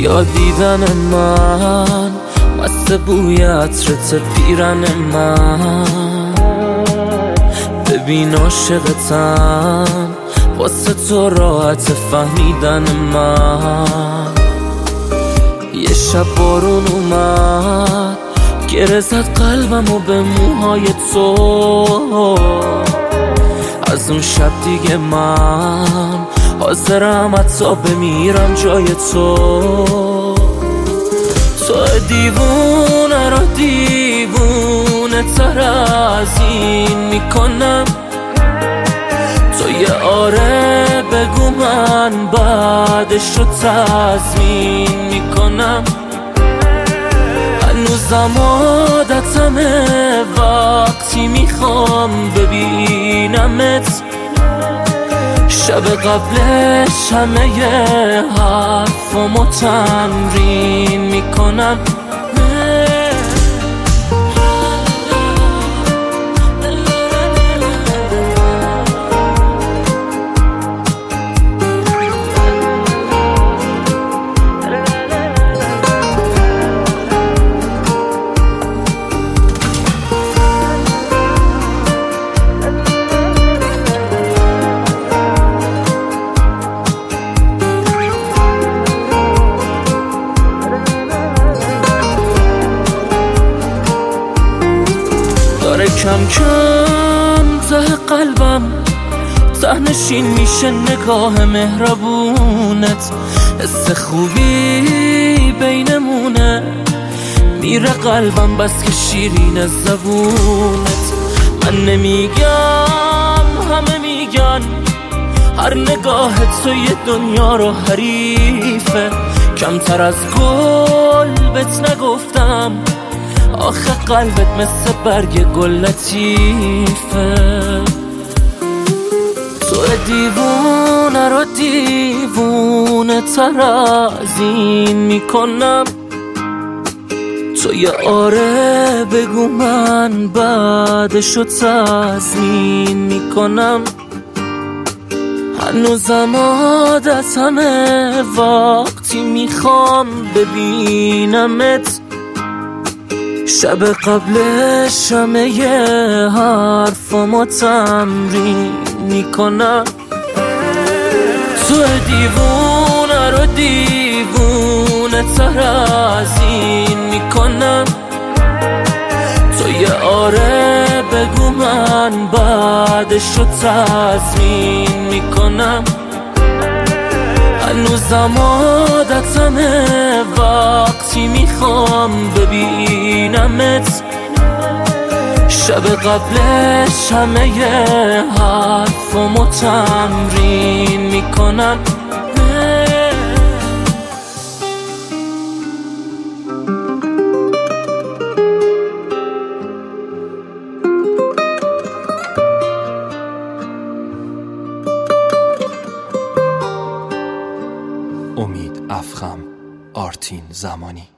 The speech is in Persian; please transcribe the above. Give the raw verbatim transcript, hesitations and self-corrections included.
یا دیدن من مست بوی عطرت پیرن من. ببین عاشقتم واسه تو راحت فهمیدن من. یه شب بارون اومد گره زد قلبمو به موهای تو. از اون شب دیگه من حاضرم حتی بمیرم جای تو. تو دیوونه رو دیوونه تر از این میکنم. تو یه آره بگو من بعدش رو تضمین میکنم. هنوزم عادتمه وقتی میخوام ببینمت. شب قبلش همه ی حرفامو تمرین میکنم. داره کم کم ته قلبم تهنشین میشه نگاه مهربونت. حس خوبی بینمونه میره قلبم بس که شیرین زبونت. من نمیگم همه میگن هر نگاه تو یه دنیا رو حریفه. کمتر از گل بهت نگفتم آخه قلبت مثل برگ گل لطیفه. تو دیوونه رو دیوونه تر از این میکنم. تو یه آره بگو من بعدشو تضمین میکنم. هنوزم عادتمه وقتی میخوام ببینمت. شب قبلش همه ی حرفامو تمرین میکنم. تو دیوونه رو دیوونه تر از این میکنم. تو یه آره بگو من بعدش رو تضمین میکنم. هنوزم عادتمه وقتی میخوام ببینمت. شب قبلش همه ی حرفامو تمرین میکنم. امید افخم، آرتین زمانی.